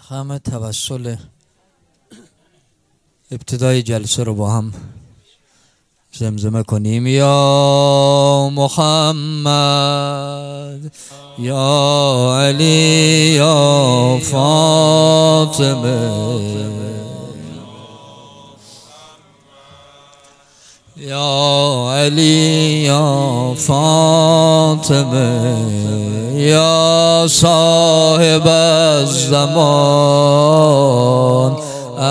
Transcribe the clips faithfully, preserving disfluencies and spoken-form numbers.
همه توسل ابتدای جلسه رو با هم زمزمه کنیم. یا محمد، یا علی، یا فاطمه، یا علی، یا فاطمه، یا صاحب الزمان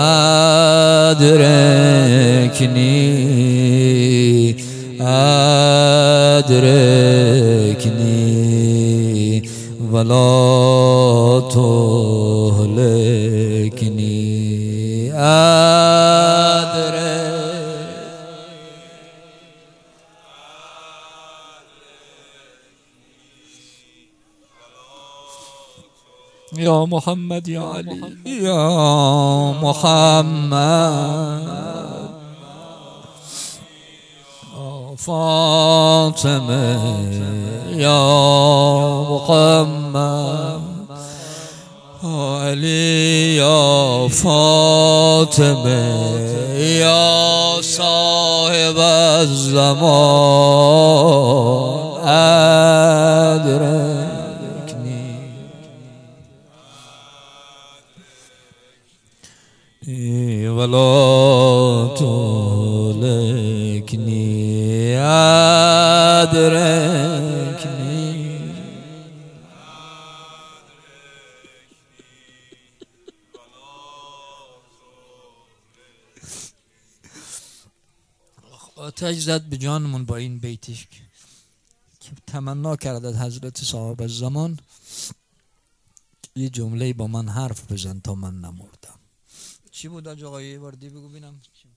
ادرکنی ادرکنی ولا تهلکنی ادرک. یا محمد، یا علی، یا محمد، یا فاطمه، یا محمد، یا علی، یا فاطمه، یا صاحب الزمان ادرک ولا تهلكني أدركني. آتش زد به جانمون با این بیتش که تمنا کرد از حضرت صاحب الزمان یه جمله با من حرف بزن تا من نمردم. چی بود آج آقایی؟ یه بار دی بگو بینم.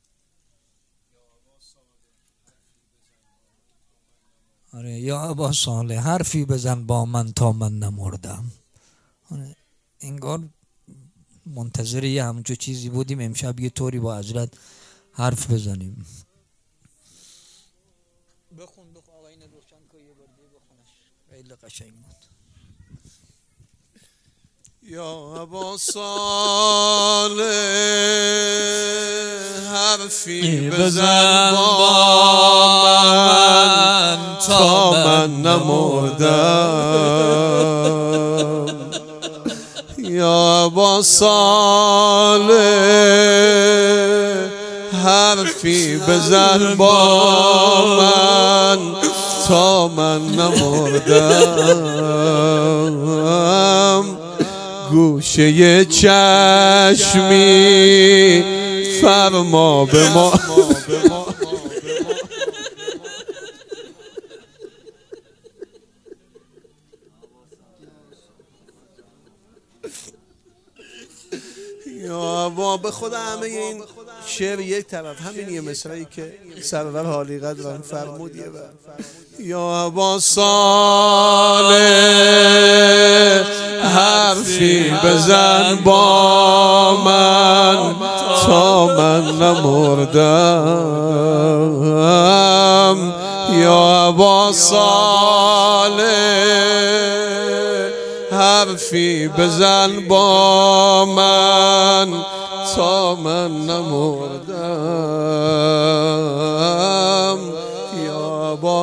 آره، یا ابا صالح حرفی بزن با من تا من نمردم. آره، انگار منتظر یه همچو چیزی بودیم امشب یه طوری با حضرت حرف بزنیم. بخون بخون آقایین روشن که یه بار دی بخونش، خیلی قشنگ بود. یا ابا صالح حرفی بزن با من تا من نمردم. یا ابا صالح حرفی بزن با من تا من نمردم. گوشه چشمی فرما به ما یا با به خود همه این شعر یک طرف همین یه مصرعی که سرور حالی قدرم فرمود یه بر. یا ابا صالح حرفی بزن با من تا من نمردم. یا ابا صالح حرفی بزن با من تا من نمردم. یا ابا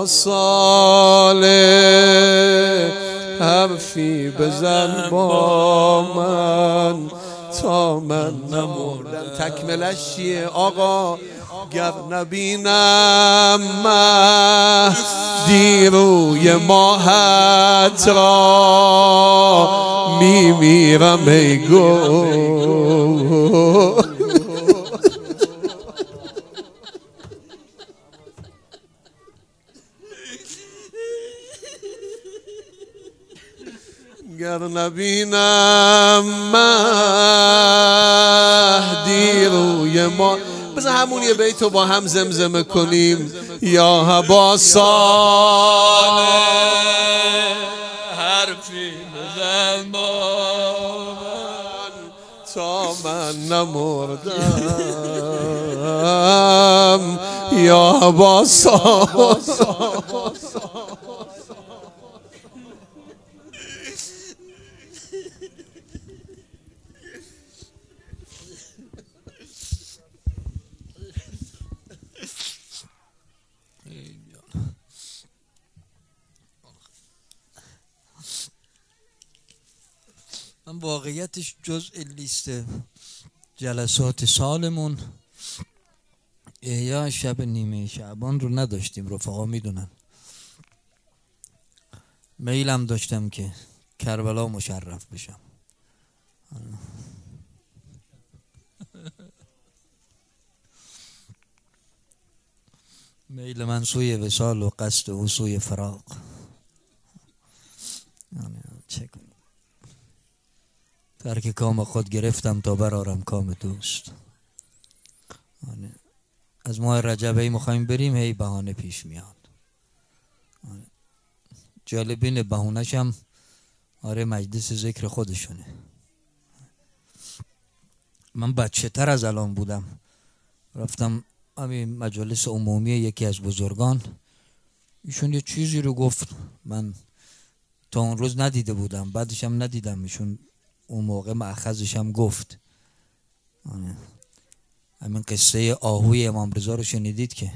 صالح حرفی بزن با من تا من نمردم. تکملش چیه آقا؟ گر نبینم مهدی روی ماهت را میمیرم ای گل. گر نبینم مهدی روی ما. بذار همون یه بیتو با هم زمزمه کنیم. یا ابا صالح حرفی بزن با من تا من نمردم. یا ابا صالح واقعیتش جزء لیست جلسات سالمون احیا شب نیمه شعبان رو نداشتیم. رفقا میدونن میلم داشتم که کربلا مشرف بشم. میل من سوی وصال و قصد او سوی فراق. چه کنم؟ ترک کام خود گرفتم تا برارم کام دوست. از ماه رجب هی میخوایم بریم، هی بهانه پیش میاد. جالبین بهونش هم آره مجلس ذکر خودشونه. من بچه تر از الان بودم، رفتم همین مجلس عمومی یکی از بزرگان، ایشون یه چیزی رو گفت من تا اون روز ندیده بودم، بعدش هم ندیدم. ایشون اون موقع مأخذش هم گفت. همین قصه آهوی امام رضا رو شنیدید که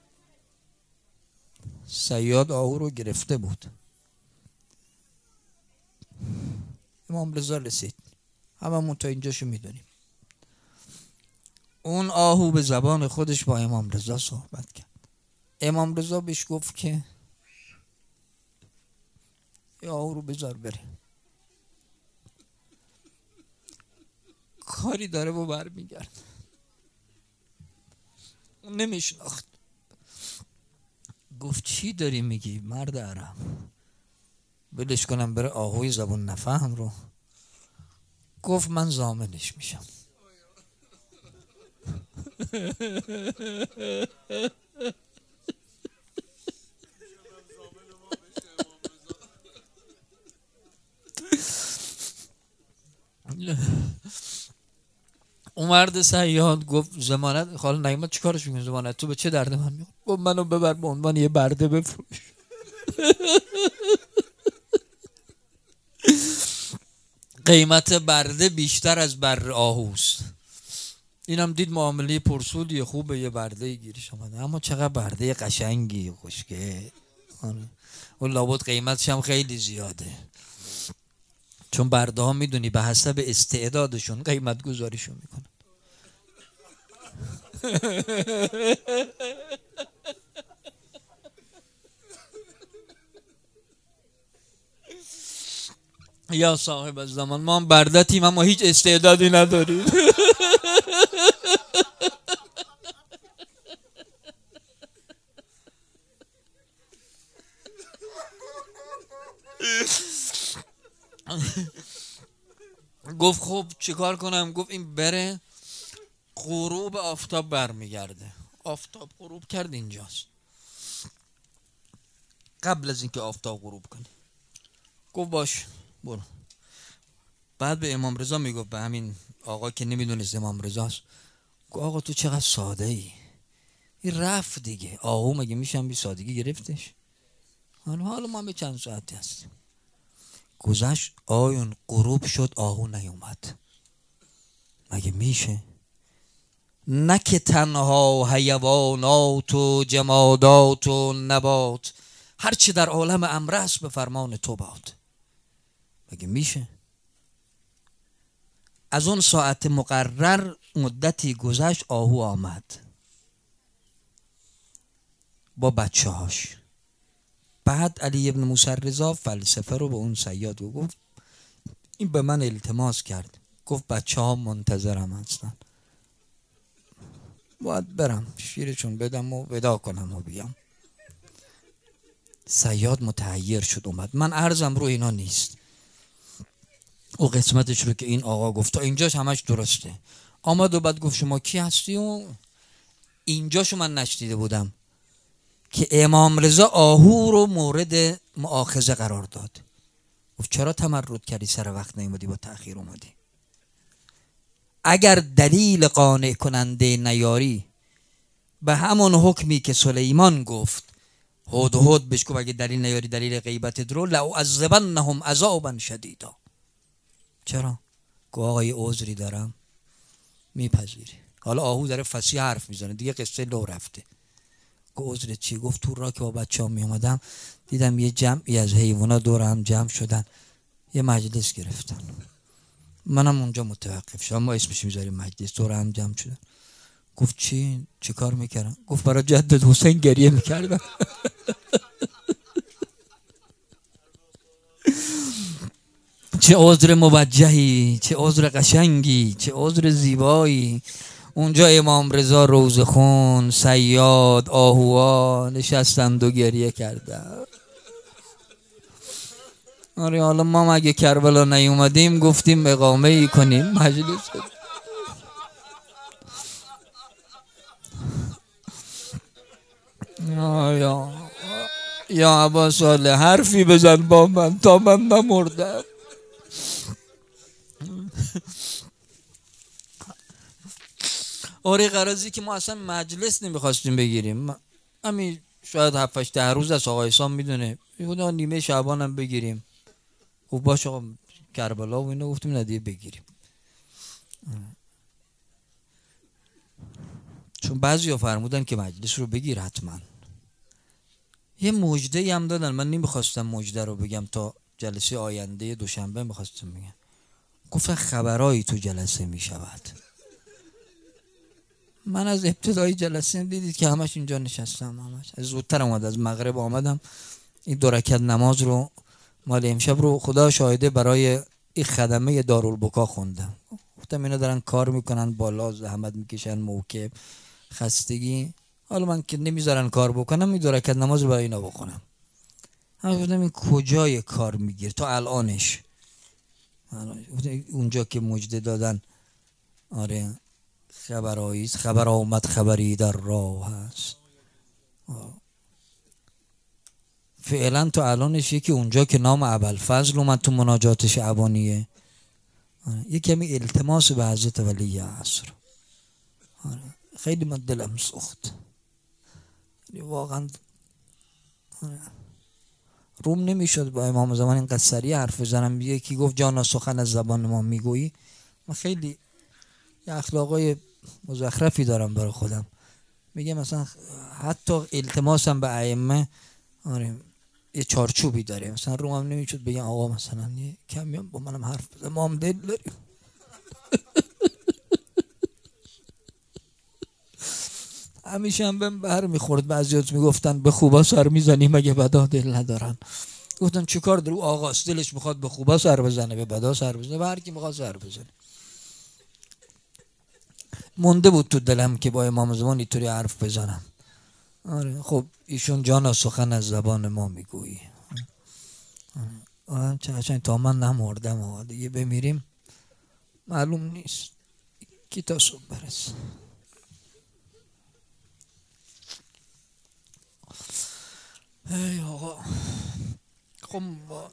صیاد آهو رو گرفته بود، امام رضا رسید، هممون تا اینجاشو میدونیم. اون آهو به زبان خودش با امام رضا صحبت کرد. امام رضا بهش گفت که یا آهو رو بذار بره، کاری داره و برمیگرد. اون نمیشناخت. گفت چی داری میگی مرد عرب؟ بلش کنم بره آهوی زبون نفهم رو؟ گفت من ضامنش میشم. اون مرد صیاد گفت ضمانت خاله نعیمت چیکارش میکنی؟ ضمانت تو به چه درد من میخوره؟ گفت منو ببر به عنوان یه برده بفروش. قیمت برده بیشتر از بر آهوست. اینم دید معامله پرسودی خوبه، یه برده گیرش اومده، اما چقدر برده قشنگی خوشگه. اون لابد قیمتش هم خیلی زیاده، چون برده ها میدونی به حسب استعدادشون قیمت گذاریشون میکنن. یا صاحب الزمان، ما هم بردتیم اما هیچ استعدادی نداریم. گفت خب چیکار کنم؟ گفت این بره غروب آفتاب برمیگرده. آفتاب غروب کرد اینجاست، قبل از اینکه آفتاب غروب کنه. گفت باش برو. بعد به امام رضا میگفت، به همین آقا که نمیدونست امام رضاست، گفت آقا تو چقدر ساده ای، این رفت دیگه، آهو مگه میشم بی سادگی گرفتش؟ حالا حالا ما به چند ساعتی هستیم. گذشت آیون غروب شد، آهو نیومد. مگه میشه؟ نه که تنها حیوانات و جمادات و نبات، هرچی در عالم امر است به فرمان تو باد. مگه میشه؟ از اون ساعت مقرر مدتی گذشت، آهو آمد با بچه هاش. بعد علی ابن موسی رضا فلسفه رو به اون صیاد گفت، این به من التماس کرد، گفت بچه ها منتظرم هستن، باید برم شیرشون بدم و ودا کنم و بیام. صیاد متحیر شد اومد. من عرضم رو اینا نیست، او قسمتش رو که این آقا گفت تا اینجاش همش درسته. آمد و بعد گفت شما کی هستی؟ و اینجاشو من نشنیده بودم که امام رضا آهو رو مورد مؤاخذه قرار داد. گفت چرا تمرد کردی سر وقت نیومدی با تأخیر اومدی؟ اگر دلیل قانع کننده نیاری به همون حکمی که سلیمان گفت هود هود بهش گفت اگه دلیل نیاری دلیل غیبت درو لأعذبنهم عذابا شدیدا. چرا؟ گفت آقا یه عذری دارم میپذیری. حالا آهو داره فصیح حرف میزنه دیگه، قصه لو رفته. گفت عذرت چی؟ گفت تو را که با بچه ها می اومدم دیدم یه جمعی از حیوانا دور هم جمع شدن، یه مجلس گرفتن، منم اونجا متوقف شدم. ما اسمش میذاریم مجلس، دور هم جمع شدن. گفت چی؟ چه کار میکردم؟ گفت برای جدت حسین گریه میکردم. چه عذر موجهی، چه عذر قشنگی، چه عذر زیبایی. اونجا امام رضا روزخون، صیاد، آهوها نشستند و گریه کردند. آره حالا ما اگه کربلا نیومدیم گفتیم اقامه ای کنیم مجلس. یا یا ابا صالح حرفی بزن با من تا من نمردم. آره قرازی که ما اصلا مجلس نمیخواستیم بگیریم، همین شاید هفت هشت ده روز از آقای سام میدونه خدا نیمه شعبان هم بگیریم. خب باشه آقا کربلا و اینو گفتیم ندیه بگیریم، چون بعضی ها فرمودن که مجلس رو بگیر حتما. یه مجده هم دادن، من نمیخواستم مجده رو بگم تا جلسه آینده دوشنبه میخواستم بگم. گفتن خبرایی تو جلسه میشود. من از ابتدای جلسه دیدید که همش اینجا نشستم، همش از زودتر اومد، از مغرب آمدم. این دو رکعت نماز رو مال امشب رو خدا شاهده برای این خدمه دارالبکا خوندم. گفتم اینا دارن کار میکنن بالا، زحمت میکشن، موکب، خستگی، حالا من که نمیذارن کار بکنم این دو رکعت نماز رو برای اینا بخونم. هم گفتم این کجای کار میگیر تا الانش. اونجا که مجده دادن آره خبرایی خبر آمد خبری در راه هست. فعلا تو الانش یکی اونجا که نام ابوالفضل اومد تو مناجات شعبانیه، یه کمی التماس به حضرت ولی عصر. خیلی من دلم سوخت واقعا، روم نمیشد با امام زمان اینقدر سریع حرف بزنم. یکی گفت جانا سخن از زبان ما میگویی. من خیلی یه اخلاقای مزخرفی دارم برای خودم، میگه مثلا حتی التماسم به ائمه آره یه چارچوبی داره، مثلا رومم نمیشد بگم آقا مثلا یه کمی با منم حرف بزن، ما هم دل داریم. همیشه هم بهم بر میخورد، بعضیات میگفتن به خوبا سر میزنی مگه بدا دل ندارن. گفتم چیکار داره آقاست دلش میخواد به خوبا سر بزنه به بدا سر بزنه، به هر کی میخواد سر بزنه. مونده بود تو دلم که با امام زمان اینطوری حرف بزنم. آره خب ایشون جانا سخن از زبان ما میگویی. آره چه تا من نمردم آقا دیگه بمیریم معلوم نیست کی تا صبح برسه. ای آقا خب با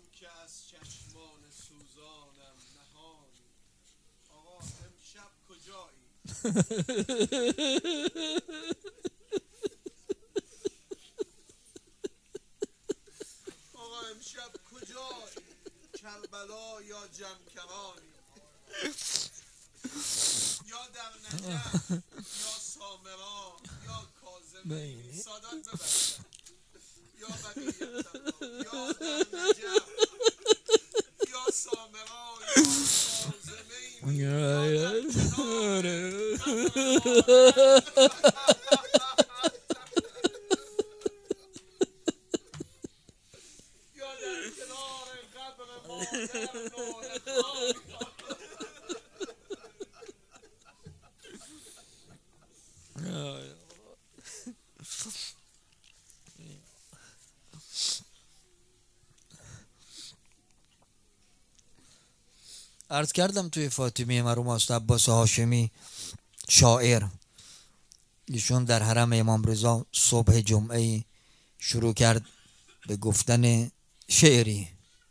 آقا امشب کجایی؟ کربلا یا جمکرانی، یا در نجف یا سامرا یا کاظمی، سادات ببرد یا بقیت یا در نجف یا سامرا یا کاظمی یا در کنار عرض کردم توی فاطمی مرحوم است عباس هاشمی شاعر، ایشون در حرم امام رضا صبح جمعه شروع کرد به گفتن شعری.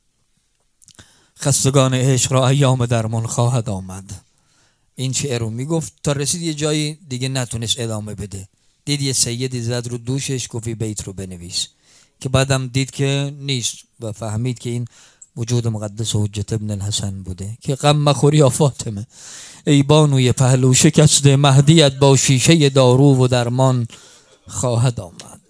خستگان عشق را ایام درمان خواهد آمد. این شعر رو میگفت تا رسید یه جایی دیگه نتونست ادامه بده، دید یه سیدی زد رو دوشش گفت بیت رو بنویس، که بعدم دید که نیست و فهمید که این وجود مقدس حجت ابن الحسن بوده که غم مخور یا فاطمه ای بانوی پهلو شکسته، مهدیت با شیشه دارو و درمان خواهد آمد.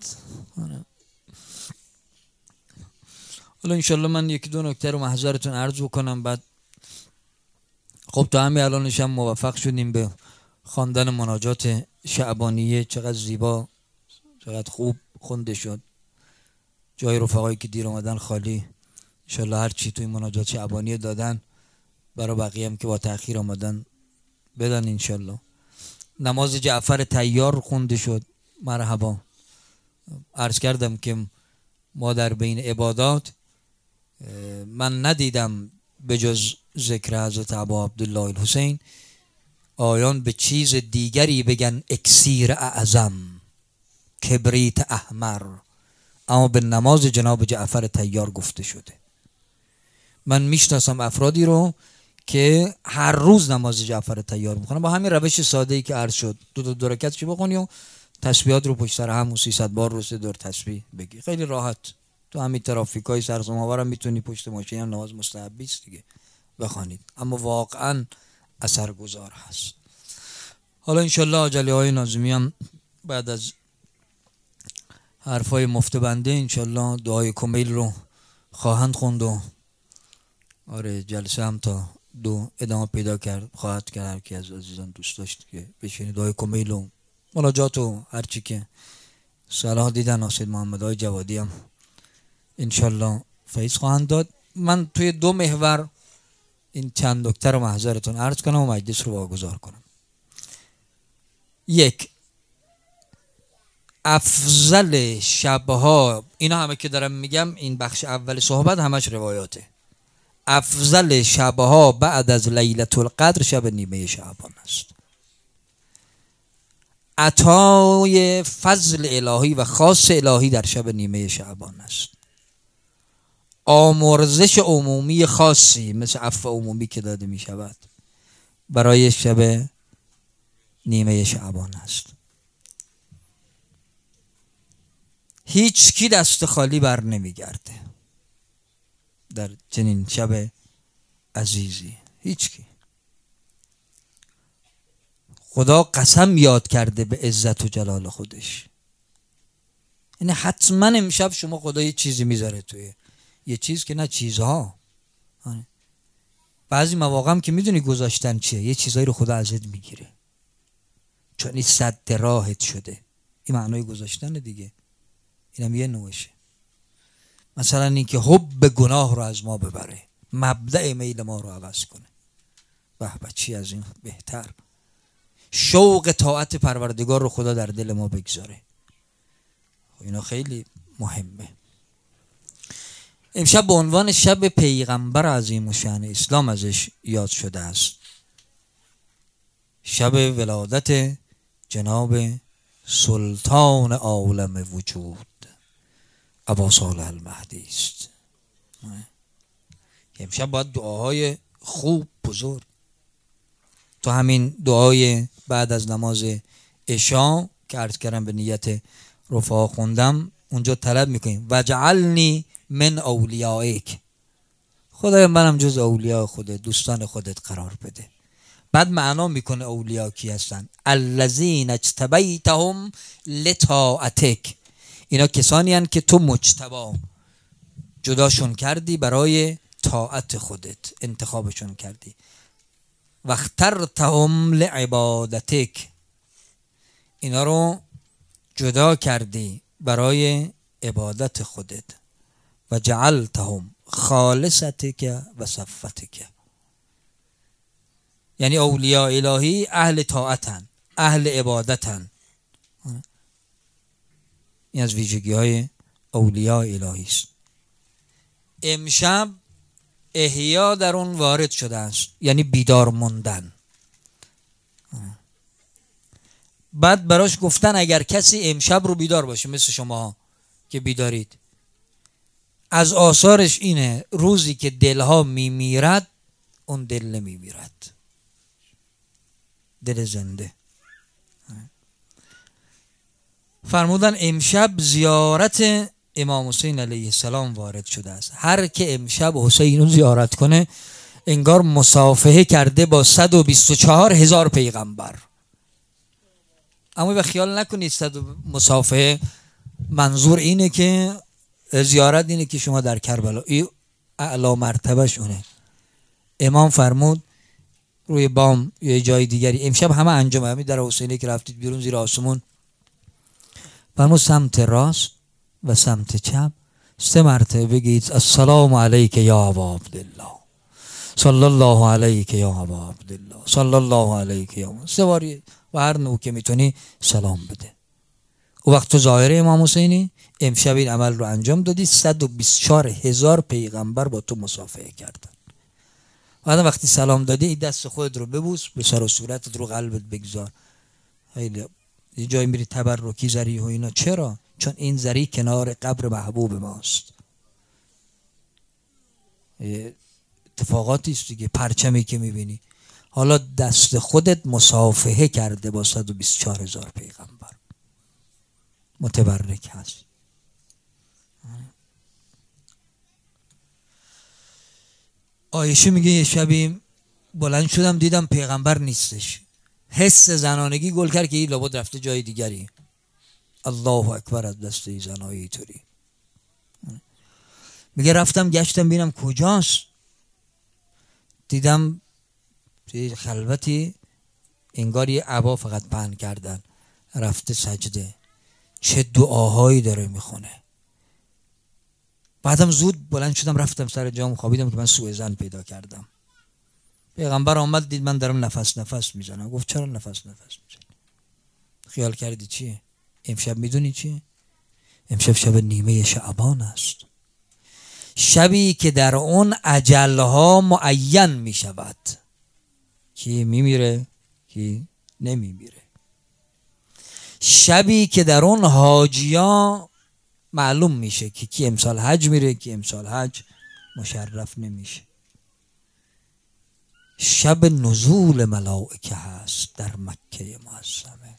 حالا انشالله من یکی دو نکته رو محضرتون عرض بکنم، بعد خب تا همین الانش هم موفق شدیم به خواندن مناجات شعبانیه. چقدر زیبا، چقدر خوب خونده شد. جای رفقایی که دیر اومدن خالی، انشالله هر چی توی مناجات شعبانیه دادن برای بقیه هم که با تأخیر اومدن بدن انشالله. نماز جعفر طیار خونده شد. مرحبا. عرض کردم که ما در بین عبادات من ندیدم به جز ذکر حضرت ابا عبدالله الحسین آیان به چیز دیگری بگن اکسیر اعظم، کبریت احمر، اما به نماز جناب جعفر طیار گفته شده. من میشناسم افرادی رو که هر روز نماز جعفر طیار میخونن با همین روش ساده ای که عرض شد. دو تا دو رکعت چی بخونی و تسبیحات رو پشت سر هم و سیصد بار رو سه دور تسبیح بگی. خیلی راحت تو همین ترافیکای سرسام‌آور هم میتونی پشت ماشین هم نماز مستحبی است دیگه بخوانید، اما واقعا اثرگذار هست. حالا انشالله عجله های ناظمی هم بعد از حرفای مفت بنده انشالله دعای کمیل رو خواهند خوند و آره جلسه هم تا دو ادامه پیدا کرد خواهد کرد. هر کی از عزیزان دوست داشت که بشینید دعای کمیل و مناجات و هر چی که صلاح دیدن ناصر محمد های جوادی هم انشالله فیض خواهند داد. من توی دو محور این چند نکته رو محضرتون عرض کنم و مجلس رو واگذار کنم. یک، افضل شبها، اینا همه که دارم میگم این بخش اول صحبت همش روایاته، افضل شبها بعد از لیلة القدر شب نیمه شعبان است. عطای فضل الهی و خاص الهی در شب نیمه شعبان است. آمرزش عمومی خاصی مثل عفو عمومی که داده می شود برای شب نیمه شعبان است. هیچ کی دست خالی بر نمی گرده در چنین شب عزیزی، هیچ کی. خدا قسم یاد کرده به عزت و جلال خودش. یعنی حتما امشب شما خدا یه چیزی میذاره توی یه چیز که نه چیزها. بعضی مواقع هم که میدونی گذاشتن چیه، یه چیزایی رو خدا ازت میگیره چون این صد راهت شده. این معنای گذاشتن دیگه. اینم یه نوعشه. مثلا اینکه حب گناه رو از ما ببره، مبدأ میل ما رو عوض کنه. به به چی از این بهتر. شوق طاعت پروردگار رو خدا در دل ما بگذاره. اینا خیلی مهمه. امشب به عنوان شب پیغمبر عظیم الشأن اسلام ازش یاد شده است. شب ولادت جناب سلطان عالم وجود ابا صالح المهدی است. امشب باید دعاهای خوب بزرگ تو همین دعای بعد از نماز عشاء که عرض کردم به نیت رفاق خوندم اونجا طلب میکنیم وجعلنی من اولیائک، خدای منم جز اولیاء خودت، دوستان خودت قرار بده. بعد معنا میکنه اولیاء کی هستن؟ الذین اجتبیتهم لطاعتک، اینا کسانی هستند که تو مجتبا جداشون کردی برای طاعت خودت، انتخابشون کردی. و اخترتهم لعبادتک، اینا رو جدا کردی برای عبادت خودت. و جعلتهم خالصتک و صفتک، یعنی اولیاء الهی اهل طاعتن، اهل عبادتن. این از ویژگی های اولیاء الهی است. امشب احیا در اون وارد شده است، یعنی بیدار موندن. بعد براش گفتن اگر کسی امشب رو بیدار باشه مثل شما که بیدارید، از آثارش اینه روزی که دلها میمیرد اون دل نمیمیرد، دل زنده. فرمودن امشب زیارت امام حسین علیه السلام وارد شده است. هر که امشب حسین رو زیارت کنه انگار مصافحه کرده با صد و بیست و چهار هزار پیغمبر. اما به خیال نکنید صد مصافحه منظور اینه که زیارت اینه که شما در کربلا، این اعلی مرتبهش اونه. امام فرمود روی بام یا جای دیگری، امشب همه انجام همین در حسینی که رفتید بیرون زیر آسمون، فرمود سمت راست و سمت چپ سه مرتبه بگید السلام علیک یا ابا عبدالله، صلی الله علیک یا ابا عبدالله، صلی الله علیک یا، سه باری و هر نوع که میتونی سلام بده. و وقت تو ظاهره امام حسینی امشب این عمل رو انجام دادی، صد و بیست و چهار هزار پیغمبر با تو مصافحه کردن. بعد وقتی سلام دادی این دست خود رو ببوس، به سر و صورتت رو قلبت بگذار. خیلی یه جایی میری تبرکی زری و اینا، چرا؟ چون این زری کنار قبر محبوب ماست. اتفاقاتی است دیگه، پرچمی که میبینی. حالا دست خودت مصافحه کرده با صد و بیست و چهار هزار پیغمبر، متبرک هست. عایشه میگه یه شبی بلند شدم دیدم پیغمبر نیستش، حس زنانگی گل کرد که این لابد رفته جای دیگری. الله اکبر از دسته زنایی طوری. میگه رفتم گشتم بینم کجاست، دیدم توی خلوتی انگار یه عبا فقط پهن کردن، رفته سجده، چه دعاهایی داره میخونه. بعدم زود بلند شدم رفتم سر جام خوابیدم که من سوء ظن پیدا کردم. پیغمبر آمد دید من دارم نفس نفس میزنم، گفت چرا نفس نفس میزنی؟ خیال کردی چیه؟ امشب میدونی چیه؟ امشب شب نیمه شعبان است، شبی که در اون اجلها معین میشود، کی میمیره کی نمیمیره، شبی که در اون حاجیا معلوم میشه که کی امسال حج میره کی امسال حج مشرف نمیشه، شب نزول ملائکه هست در مکه معظمه،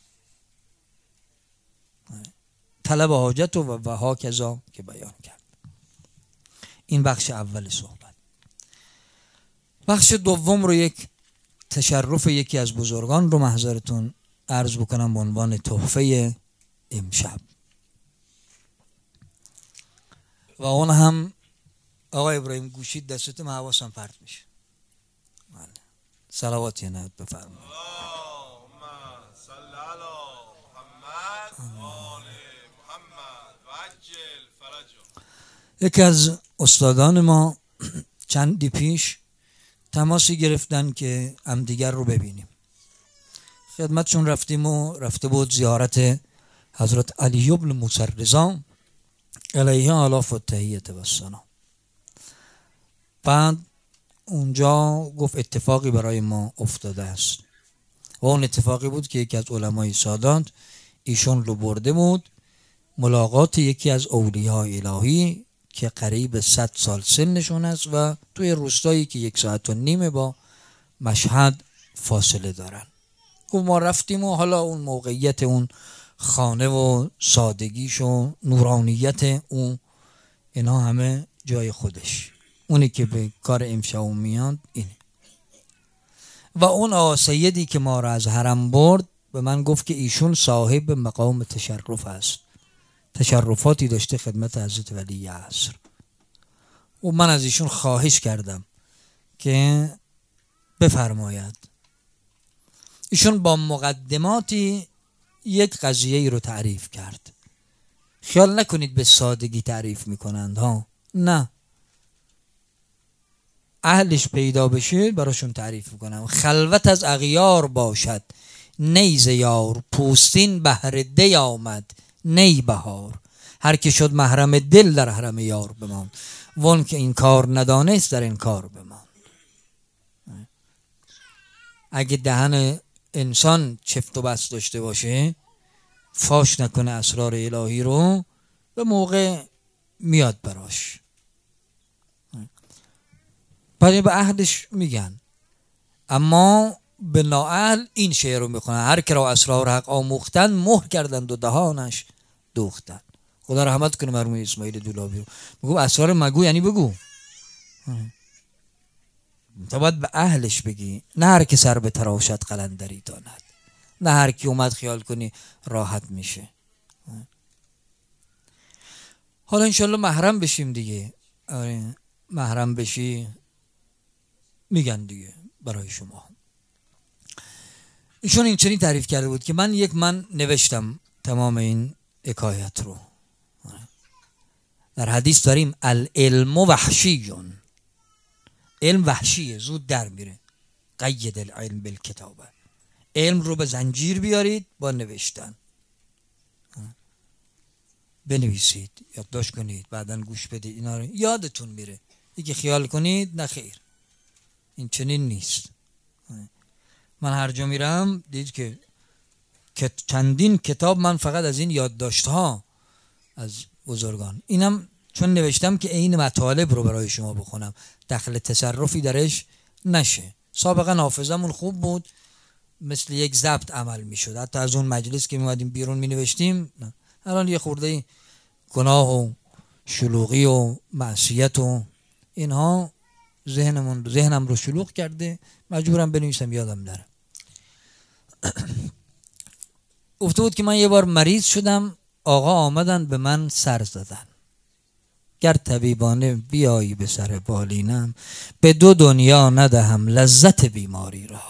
طلب حاجت و و ها کذا که بیان کرد. این بخش اول صحبت. بخش دوم رو یک تشرف یکی از بزرگان رو محضرتون عرض بکنم به عنوان تحفه امشب، و اون هم آقای ابراهیم گوشید دستتون حواسم پرت میشه. صلوات یا نهد بفرمایید. یکی از استادان ما چندی پیش تماسی گرفتن که همدیگر رو ببینیم. خدمتشون رفتیم و رفته بود زیارت حضرت علی بن موسی رضا علیه آلاف و تحییت و السلام. بعد اونجا گفت اتفاقی برای ما افتاده است و اون اتفاقی بود که یکی از علمای سادات ایشون رو برده بود ملاقات یکی از اولیاء الهی که قریب صد سال سنشون است و توی روستایی که یک ساعت و نیمه با مشهد فاصله دارن. گفت ما رفتیم و حالا اون موقعیت اون خانه و سادگیش و نورانیت اون اینا همه جای خودش، اونی که به کار امشب میاد اینه. و اون آقا سیدی که ما را از حرم برد به من گفت که ایشون صاحب مقام تشرف است، تشرفاتی داشته خدمت حضرت ولی عصر. و من از ایشون خواهش کردم که بفرماید. ایشون با مقدماتی یک قضیه رو تعریف کرد. خیال نکنید به سادگی تعریف میکنند ها، نه، اهلش پیدا بشه براشون تعریف میکنم. خلوت از اغیار باشد نیز یار، پوستین بهر دی آمد نی بهار، هر که شد محرم دل در حرم یار بماند، وان که این کار ندانست در این کار بماند. اگه دهن انسان چفت و بست داشته باشه فاش نکنه اسرار الهی رو، به موقع میاد براش. برای به عهدش میگن، اما به نااهل این شعر رو میخونن: هر که را اسرار حق آموختن مهر کردند و دهانش دوختن. خدا رحمت کنه مرحوم اسماعیل دولابی رو. میگو اسرار مگو یعنی بگو، تو باید به اهلش بگی، نه هر که سر به تراشد قلندری داند، نه هر کی اومد خیال کنی راحت میشه. حالا انشالله محرم بشیم دیگه. آره محرم بشی میگن دیگه برای شما. ایشون این چنین تعریف کرده بود که من یک من نوشتم تمام این حکایت رو. در حدیث داریم العلم وحشیون، علم وحشیه، زود در میره. قید العلم بالکتابه، علم رو به زنجیر بیارید با نوشتن، بنویسید، یادداشت کنید، بعداً گوش بدید، اینا رو یادتون میره. دیگه خیال کنید نه خیر، این چنین نیست. من هر جا میرم دید که چندین کتاب من فقط از این یادداشت ها از بزرگان، اینم چون نوشتم که این مطالب رو برای شما بخونم، دخل تصرفی درش نشه. سابقا حافظمون خوب بود، مثل یک ضبط عمل میشد، حتی از اون مجلس که میومدیم بیرون می نوشتیم. الان یه خورده گناه و شلوغی و معصیت و اینها ذهنمون ذهنم رو شلوغ کرده، مجبورم بنویسم یادم نره. گفته بود که من یه بار مریض شدم، آقا آمدن به من سر زدن، گر طبیبانه بیایی به سر بالینم، به دو دنیا ندهم لذت بیماری را.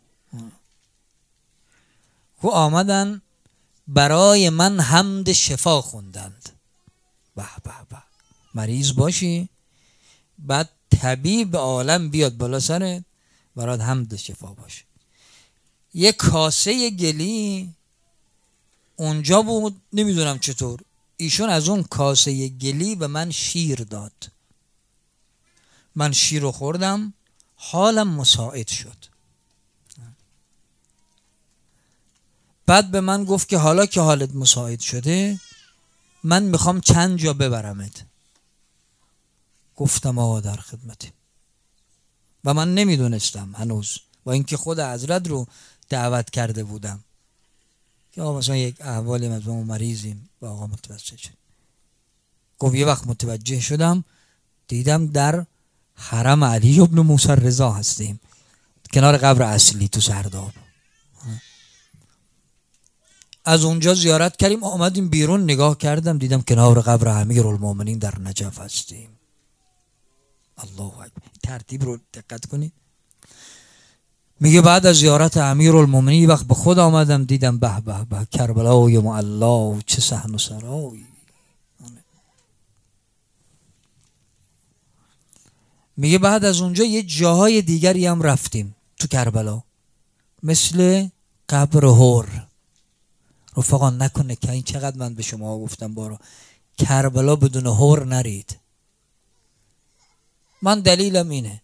و آمدن برای من حمد شفا خوندند. به به به، مریض باشی بعد طبیب عالم بیاد بالا سرت برات حمد شفا باشه. یک کاسه گلی اونجا بود، نمیدونم چطور ایشون از اون کاسه گلی به من شیر داد. من شیر رو خوردم، حالم مساعد شد. بعد به من گفت که حالا که حالت مساعد شده من میخوام چند جا ببرمت. گفتم آقا در خدمتی. و من نمیدونستم هنوز، با اینکه خود حضرت رو دعوت کرده بودم که آقا مثلا یک احوالی از ما مریضیم با آقا متوجه شد. گفت یه وقت متوجه شدم دیدم در حرم علی ابن موسی رضا هستیم، کنار قبر اصلی تو سرداب. از اونجا زیارت کردیم، آمدیم بیرون، نگاه کردم دیدم کنار قبر امیرالمومنین در نجف هستیم. الله اکبر. ترتیب رو دقت کنید. میگه بعد از زیارت امیرالمومنین وقت به خود آمدم دیدم به به به کربلای معلا، چه صحن و سرایی. میگه بعد از اونجا یه جاهای دیگری هم رفتیم تو کربلا، مثل قبر هور. رفقا نکنه که این چقدر من به شما گفتم بارا کربلا بدون هور نرید. من دلیلم اینه،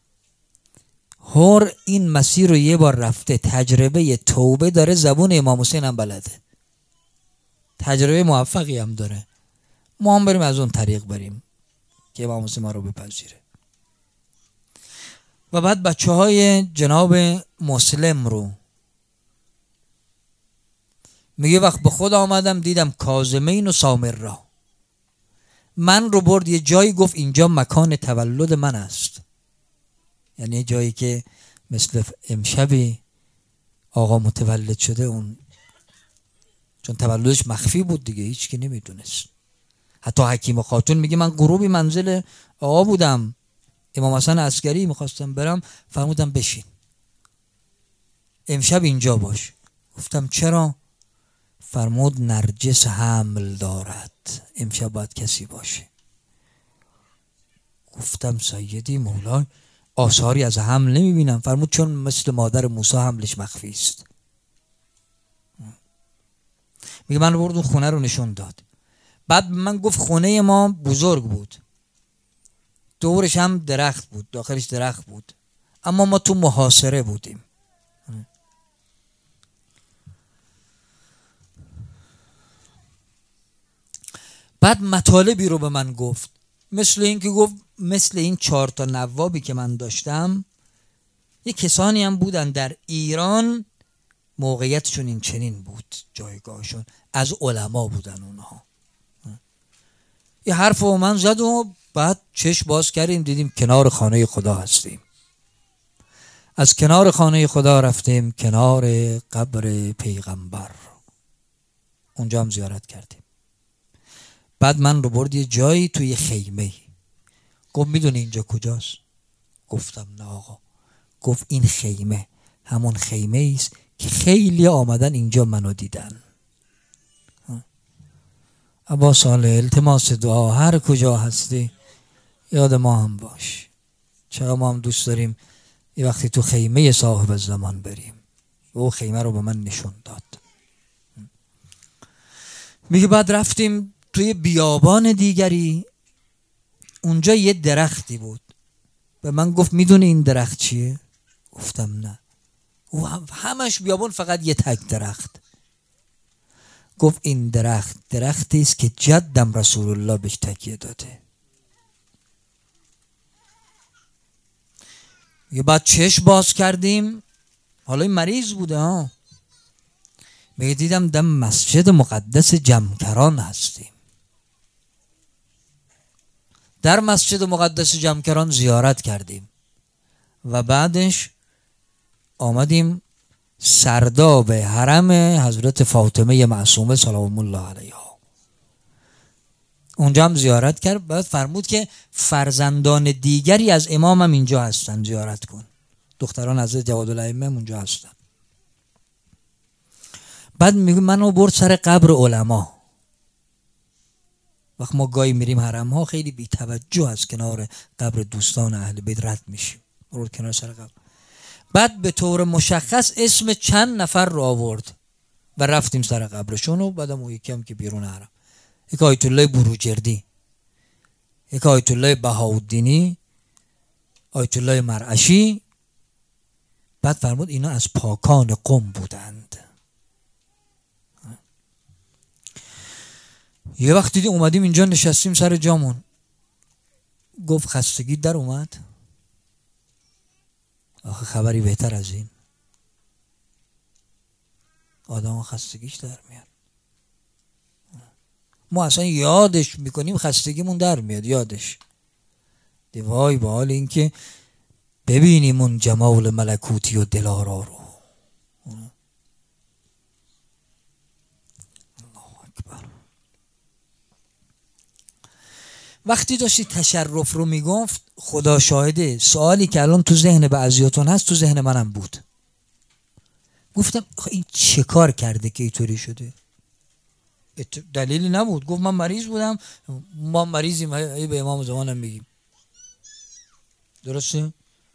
هور این مسیر رو یه بار رفته، تجربه توبه داره، زبون امام حسین هم بلده، تجربه موفقی هم داره. ما هم بریم از اون طریق بریم که امام حسین ما رو بپذیره. و بعد بچه های جناب مسلم رو میگه وقت به خود آمدم دیدم کاظمین و سامر را. من رو برد یه جایی، گفت اینجا مکان تولد من است، یعنی جایی که مثل امشبی آقا متولد شده، اون چون تولدش مخفی بود دیگه هیچ کی نمیدونست. حتی حکیم خاتون میگه من غروبی منزل آقا بودم، امام حسن عسکری میخواستم برم، فرمودم بشین امشب اینجا باش. گفتم چرا؟ فرمود نرجس حمل دارد، امشب باید کسی باشه. گفتم سیدی مولای آثاری از حمل نمیبینم. فرمود چون مثل مادر موسی حملش مخفی است. میگه من برد اون خونه رو نشون داد. بعد من گفت خونه ما بزرگ بود، دورش هم درخت بود، داخلش درخت بود، اما ما تو محاصره بودیم. بعد مطالبی رو به من گفت، مثل این که گفت مثل این چهار تا نوابی که من داشتم یه کسانی هم بودن در ایران موقعیتشون این چنین بود، جایگاهشون از علما بودن اونها. یه حرف رو من زد و بعد چشم باز کردیم دیدیم کنار خانه خدا هستیم. از کنار خانه خدا رفتیم کنار قبر پیغمبر، اونجا هم زیارت کردیم. بعد من رو برد یه جایی توی خیمه، گفت میدونی اینجا کجاست؟ گفتم نه آقا. گفت این خیمه همون خیمه ایست که خیلی آمدن اینجا منو دیدن. ابا صالح التماس دعا، هر کجا هستی یاد ما هم باش. چرا ما هم دوست داریم یه وقتی تو خیمه صاحب الزمان بریم. او خیمه رو به من نشون داد. میگه بعد رفتیم توی بیابان دیگری، اونجا یه درختی بود. به من گفت میدونی این درخت چیه؟ گفتم نه. او هم همش بیابان فقط یه تک درخت. گفت این درخت درختی است که جدم رسول الله بهش تکیه داده. یه بعد چشم باز کردیم، حالا این مریض بوده ها، میگه دیدم دم مسجد مقدس جمکران هستیم. در مسجد مقدس جمکران زیارت کردیم و بعدش آمدیم سرداب حرم حضرت فاطمه معصومه سلام الله علیها. اونجا هم زیارت کرد. بعد فرمود که فرزندان دیگری از امام هم اینجا هستن، زیارت کن. دختران حضرت جوادالائمه اونجا هستن. بعد میگه منو برد سر قبر علما. وقت ما گاهی میریم حرم ها خیلی بی توجه از کنار قبر دوستان اهل بیت رد میشیم، برد کنار سر قبر. بعد به طور مشخص اسم چند نفر رو آورد و رفتیم سر قبرشون. و بعدم اون یکی هم که بیرون حرم، یک آیت الله بروجردی، یک آیت الله بهاءالدینی، آیت الله مرعشی. بعد فرمود اینا از پاکان قم بودند. یه وقت دیدی اومدیم اینجا نشستیم سر جامون، گفت خستگی در اومد؟ آخه خبری بهتر از این؟ آدم خستگیش در میاد. ما اصلا یادش میکنیم خستگیمون در میاد، یادش دی وای با حال این که ببینیم اون جمال ملکوتی و دلارا رو. الله اکبر. وقتی داشتی تشرف رو میگفت، خدا شاهده سوالی که الان تو ذهن بعضیاتون هست تو ذهن منم بود. گفتم این چه کار کرده که اینطوری شده؟ دلیلی نبود. گفت من مریض بودم. ما مریضیم ای به امام زمانم میگیم، درسته؟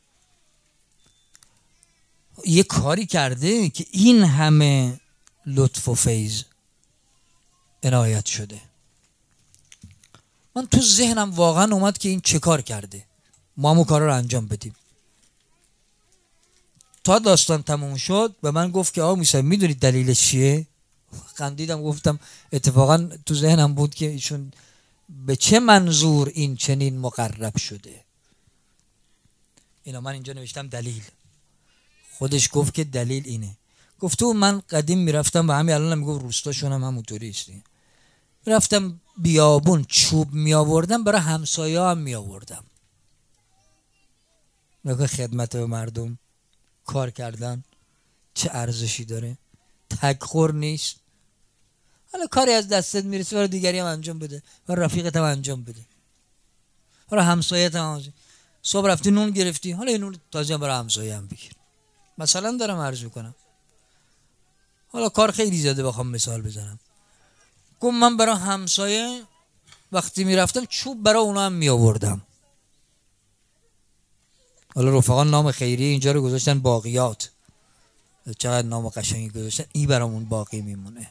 یه کاری کرده که این همه لطف و فیض عنایت شده. من تو ذهنم واقعا اومد که این چه کار کرده، ما همون کار رو انجام بدیم. تا داستان تموم شد به من گفت که آقا موسی میدونی دلیلش چیه؟ خندیدم گفتم اتفاقا تو ذهنم بود که ایشون به چه منظور این چنین مقرب شده. اینا من اینجا نوشتم دلیل. خودش گفت که دلیل اینه. گفت تو من قدیم میرفتم و همین الان میگم روستاشون هم همونطوری هستی، رفتم بیابون چوب می آوردم برای همسایه هم می آوردم. نگاه خدمت به مردم کار کردن چه ارزشی داره. تکخور نیست. حالا کاری از دستت میرسه برای دیگری هم انجام بده، برای رفیقت هم انجام بده، برای همسایت هم انجام. صبح رفتی نون گرفتی، حالا این نون تازه برای همسایه هم بگیر. مثلا دارم عرض میکنم، حالا کار خیلی زیاده بخوام مثال بزنم. گفت من برای همسایه وقتی میرفتم چوب برای اونا هم می آوردم. حالا رفقان نام خیری اینجا رو گذاشتن باقیات، چقدر نام قشنگی گذاشتن، این برامون باقی میمونه.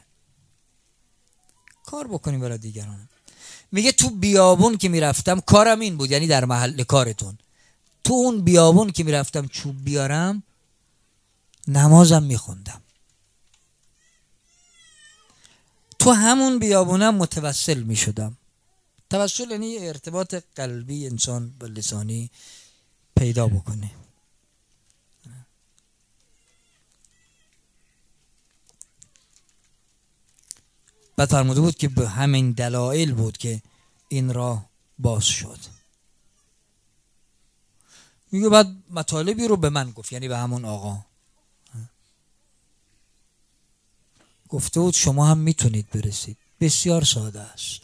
کار بکنیم برای دیگران. میگه تو بیابون که میرفتم کارم این بود، یعنی در محل کارتون، تو اون بیابون که میرفتم چوب بیارم نمازم میخوندم. تو همون بیابونم متوسل می شدم. توسل یعنی ارتباط قلبی انسان با لسانی پیدا بکنه. بعد فرموده بود که به همین دلایل بود که این راه باز شد. میگه بعد مطالبی رو به من گفت، یعنی به همون آقا گفته بود شما هم میتونید برسید. بسیار ساده است.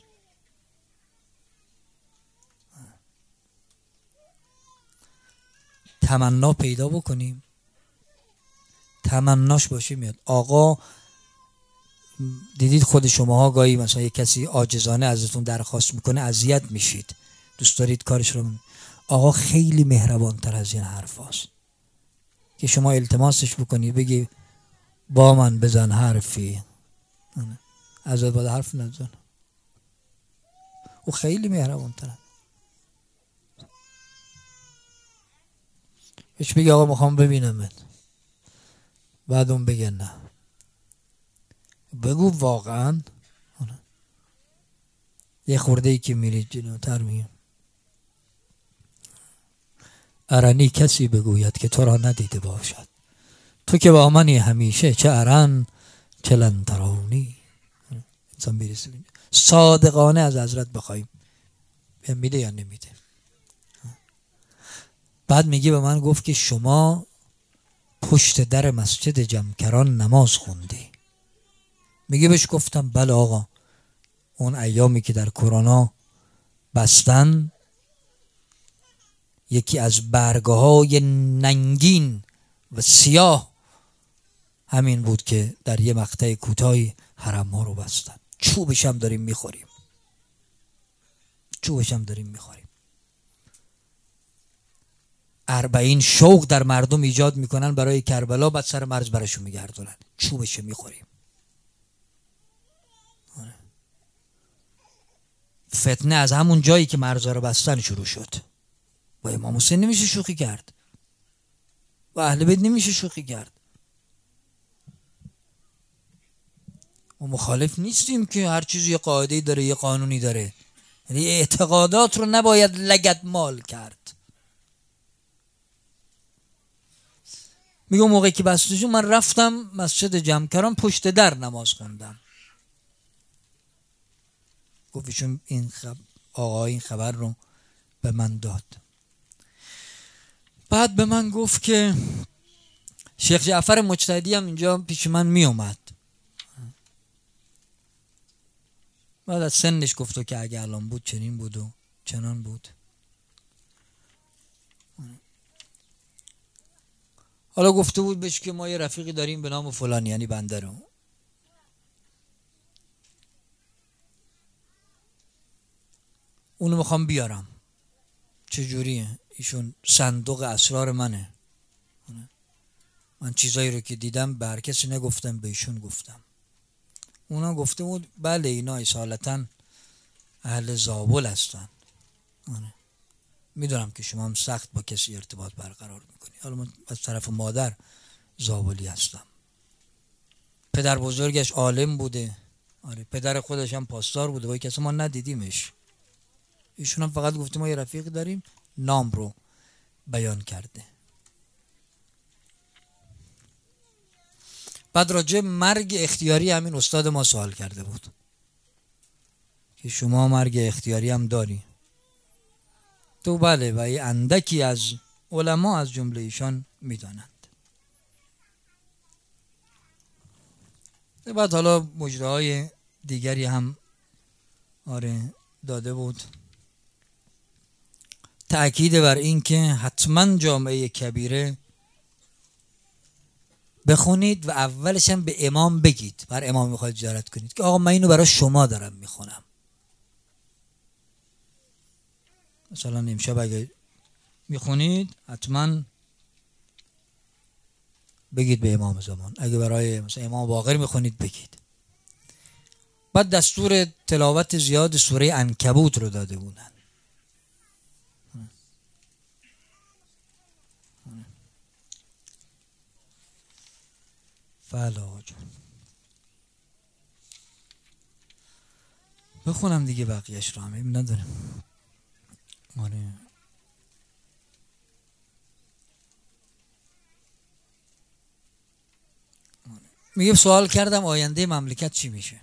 تمنا پیدا بکنیم، تمناش باشه میاد. آقا دیدید خود شماها گاهی مثلا یک کسی عاجزانه ازتون درخواست میکنه اذیت میشید، دوست دارید کارش رو من. آقا خیلی مهربان تر از این حرف هاست که شما التماسش بکنی بگی با من بزن حرفی، ازت باید حرف نزن. او خیلی مهربان تره. هیچ بگی آقا میخوام ببینمت، بعد اون بگه نه، بگو واقعا یه خورده ای که میرید جلوتر میگیم ارنی کسی بگوید که تو را ندیده باشد، تو که با منی همیشه چه ارن چه لن ترانی. انسان میرسه صادقانه از حضرت بخوایم میده یا نمیده. بعد میگه به من گفت که شما پشت در مسجد جمکران نماز خوندی. میگه بهش گفتم بله آقا، اون ایامی که در کرونا بستن یکی از برگه های ننگین و سیاه همین بود که در یه مقطع کوتاهی حرم ها رو بستن. چوبش هم داریم میخوریم، چوبش هم داریم میخوریم. اربعین شوق در مردم ایجاد میکنن برای کربلا، بعد سر مرز برشون میگردونن، چوبش میخوریم. فتنه از همون جایی که مرزا رو بستن شروع شد. با امام حسین نمیشه شوخی کرد، و اهل بیت نمیشه شوخی کرد. ما مخالف نیستیم که هر چیزی یه قاعده‌ای داره، یه قانونی داره، یعنی اعتقادات رو نباید لگد مال کرد. میگم موقعی که بستشون من رفتم مسجد جمکران پشت در نماز خوندم. گفتشون این خب... آقا این خبر رو به من داد. بعد به من گفت که شیخ جعفر مجتهدی هم اینجا پیش من می اومد. بعد از سنش گفت که اگه الان بود چنین بود و چنان بود. حالا گفته بود بهش که ما یه رفیقی داریم به نام فلانی، یعنی بنده رو. اونو میخوام بیارم. چجوریه؟ ایشون صندوق اسرار منه. من چیزایی رو که دیدم به هر کسی نگفتم، به ایشون گفتم. اونا گفته بود بله اینا اصالتا اهل زابل هستن. میدونم که شما هم سخت با کسی ارتباط برقرار میکنی. حالا من از طرف مادر زابلی هستم. پدر بزرگش عالم بوده، آره پدر خودش هم پاسدار بوده، وای کسی ما ندیدیمش. ایشون هم فقط گفته ما یه رفیق داریم، نام رو بیان کرده. بعد راجع مرگ اختیاری همین استاد ما سوال کرده بود که شما مرگ اختیاری هم داری؟ تو بله، و اندکی از علما از جمله ایشان میدانند. بعد حالا مجراهای دیگری هم آره داده بود، تأکید بر این که حتما جامعه کبیره بخونید و اولش هم به امام بگید، بر امام میخواید زیارت کنید که آقا من اینو برای شما دارم میخونم. مثلا امشب اگه میخونید حتما بگید به امام زمان، اگه برای مثلا امام باقر میخونید بگید. بعد دستور تلاوت زیاد سوره عنکبوت رو داده بودن. فلا جون بخونم دیگه، بقیهش رو هم این نداریم. آره میگه سوال کردم آینده مملکت چی میشه؟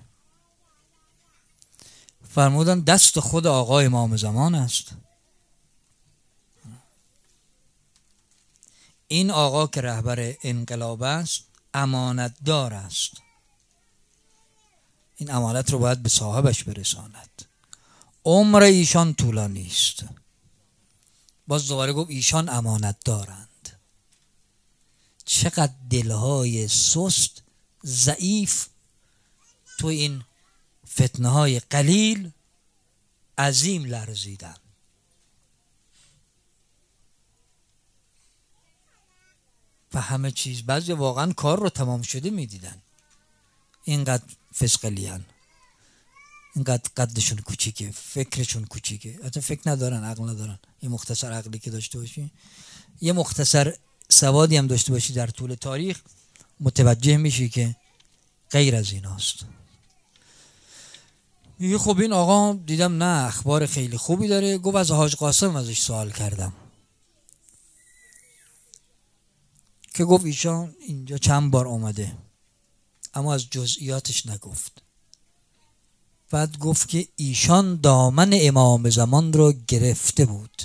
فرمودن دست خود آقا امام زمان است. این آقا که رهبر انقلاب است امانت دار است، این امانت رو باید به صاحبش برساند. عمر ایشان طولانی است. باز دوباره گفت ایشان امانت دارند. چقدر دلهای سست ضعیف تو این فتنه های قلیل عظیم لرزیدن. و همه چیز بعضی واقعا کار رو تمام شده میدیدن، اینقدر فسقلیان، اینقدر قدشون کوچیکه، فکرشون کوچیکه، حتی فکر ندارن، عقل ندارن. یه مختصر عقلی که داشته باشی، یه مختصر سوادی هم داشته باشی در طول تاریخ، متوجه میشی که غیر از این هست. میگه خب این آقا دیدم نه اخبار خیلی خوبی داره. گفت از حاج قاسم ازش سوال کردم که گفت ایشان اینجا چند بار آمده اما از جزئیاتش نگفت. بعد گفت که ایشان دامن امام زمان رو گرفته بود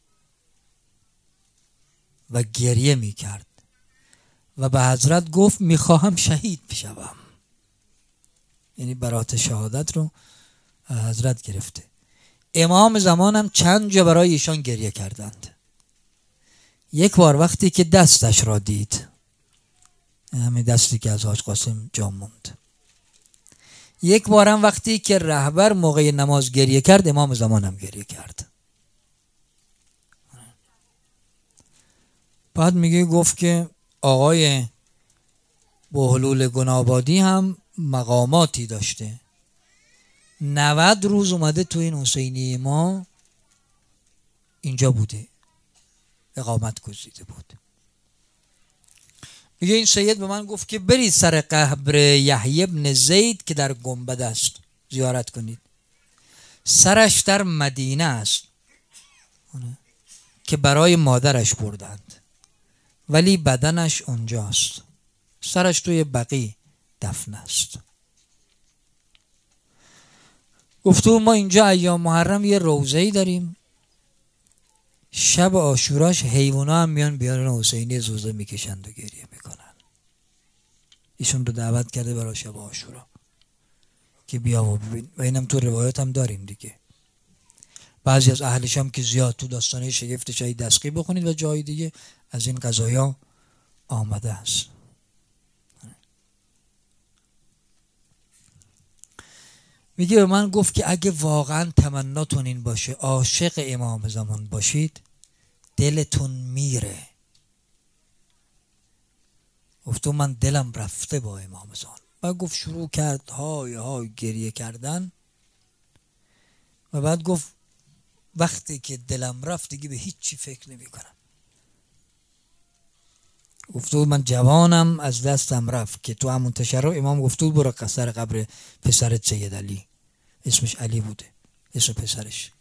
و گریه می کرد و به حضرت گفت میخواهم شهید بشوم. یعنی برات شهادت رو حضرت گرفته. امام زمان هم چند جا برای ایشان گریه کردند. یک بار وقتی که دستش را دید، همین دستی که از حاج قاسم جا موند. یک بارم وقتی که رهبر موقع نماز گریه کرد، امام زمان هم گریه کرد. بعد میگه گفت که آقای بهلول گنابادی هم مقاماتی داشته، نود روز اومده تو این حسینی ما اینجا بوده، اقامت گزیده بود. میگه این سید به من گفت که برید سر قبر یحیی بن زید که در گنبد است زیارت کنید. سرش در مدینه است که برای مادرش بردند ولی بدنش اونجاست، سرش توی بقیع دفن است. گفتو ما اینجا ایام محرم یه روضه‌ای داریم، شب عاشوراش حیونا هم میان بیان حسینی زوزه میکشند و گریه میکنن. ایشون رو دعوت کرده برای شب عاشورا که بیا و ببین. و اینم تو روایات هم داریم دیگه. بعضی از اهلش هم که زیاد تو داستانه شگفت شهید دستگیر بخونید و جای دیگه از این قضایا آمده است. میگه به من گفت که اگه واقعا تمناتون این باشه عاشق امام زمان باشید دلتون میره. گفتم من دلم رفته با امام زمان. بعد گفت شروع کرد های های گریه کردن و بعد گفت وقتی که دلم رفت دیگه به هیچی فکر نمی کنم. گفتو من جوانم از دستم رفت که تو همون تشرع امام گفتو برو سر قبر پسرت سید علی، اسمش علی بوده اسم پسرش.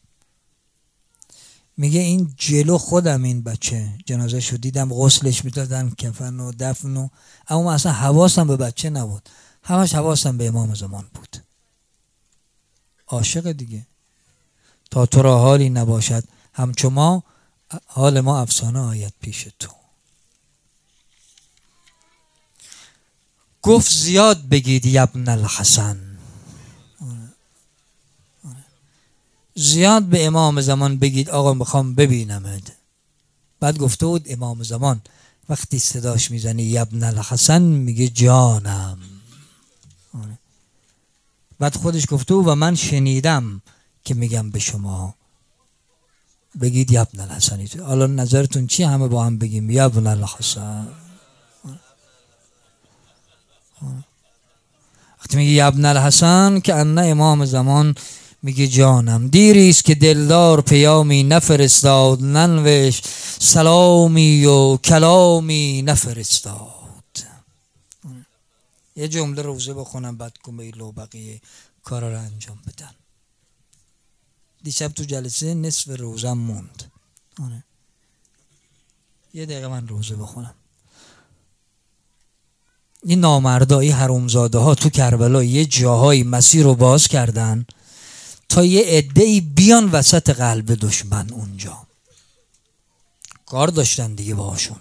میگه این جلو خودم این بچه جنازه شو دیدم، غسلش میدادن، کفن و دفن و، اما اصلا حواسم به بچه نبود، همش حواسم به امام زمان بود. عاشق دیگه. تا تو را حالی نباشد همچو ما، حال ما افسانه آید پیش تو. گفت زیاد بگید ابن الحسن، زیاد به امام زمان بگید آقا میخوام ببینمت. بعد گفته بود امام زمان وقتی صداش میزنی ابن الحسن میگه جانم. بعد خودش گفته بود و من شنیدم که میگم به شما بگید ابن الحسن. حالا نظرتون چی همه با هم بگیم ابن الحسن؟ وقتی میگه ابن الحسن که ان امام زمان میگه جانم. دیریست که دلدار پیامی نفرستاد، ننوشت سلامی و کلامی نفرستاد. یه جمله روزه بخونم بعد کمیل و بقیه کارا رو انجام بدن. دیشب تو جلسه نصف روزم موند، یه دقیقه من روزه بخونم. این نامردایی حرومزاده ها تو کربلا یه جاهای مسیر رو باز کردن تا یه عده‌ای بیان وسط قلب دشمن اونجا. کار داشتن دیگه باهاشون.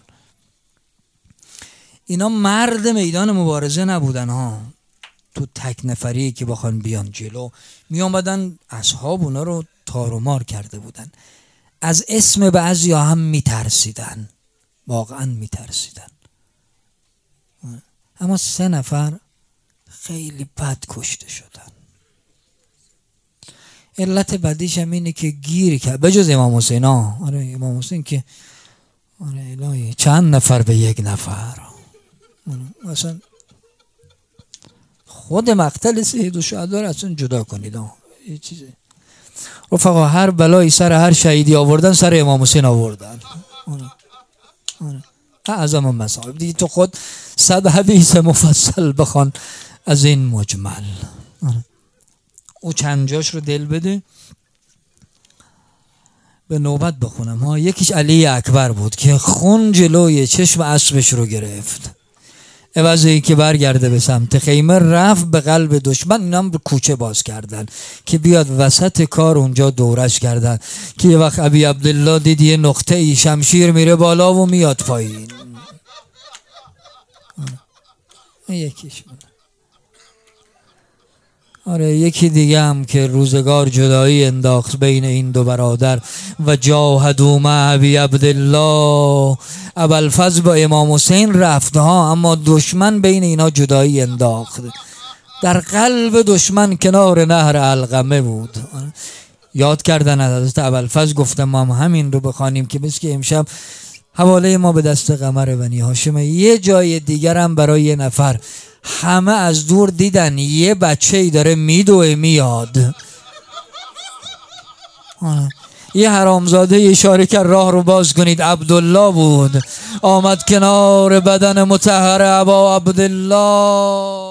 اینا مرد میدان مبارزه نبودن ها. تو تک نفری که بخوان بیان جلو می آمدن، اصحاب اونا رو تار و مار کرده بودن. از اسم بعضی ها هم می ترسیدن، واقعا می ترسیدن. اما سه نفر خیلی بد کشته شدن. علت بدیش هم اینه که گیر کرد بجز امام حسین. آره امام حسین که آره الهی چند نفر به یک نفر. مثلا خود مقتل سید الشهدا رو اصلا جدا کنید. یه چیزه رفقا، هر بلایی سر هر شهیدی آوردن سر امام حسین آوردن. آره آره اعظم مصائب دیگه. تو خود صد حدیث مفصل بخوان از این مجمل. آره. او چند جاش رو دل بده به نوبت بخونم ها. یکیش علی اکبر بود که خون جلوی چشم اسبش رو گرفت، عوضی که برگرده به سمت خیمه رفت به قلب دشمن. اینا هم به کوچه باز کردن که بیاد وسط کار، اونجا دورش کردن که یه وقت ابی عبدالله دید یه نقطه ای شمشیر میره بالا و میاد پایین. یکیش بود. آره یکی دیگه هم که روزگار جدایی انداخت بین این دو برادر و جاهدوا مع ابی عبدالله. ابوالفضل با امام حسین رفت ها، اما دشمن بین اینا جدایی انداخت. در قلب دشمن کنار نهر علقمه بود. یاد کردن از حضرت ابوالفضل، گفتم ما هم همین رو بخوانیم که مثل که امشب حواله ما به دست قمر بنی هاشمه. یه جای دیگر هم برای یه نفر، همه از دور دیدن یه بچه ای داره میدوه میاد. یه حرامزاده اشاره کرد راه رو باز کنید. عبدالله بود، آمد کنار بدن مطهر ابا عبدالله.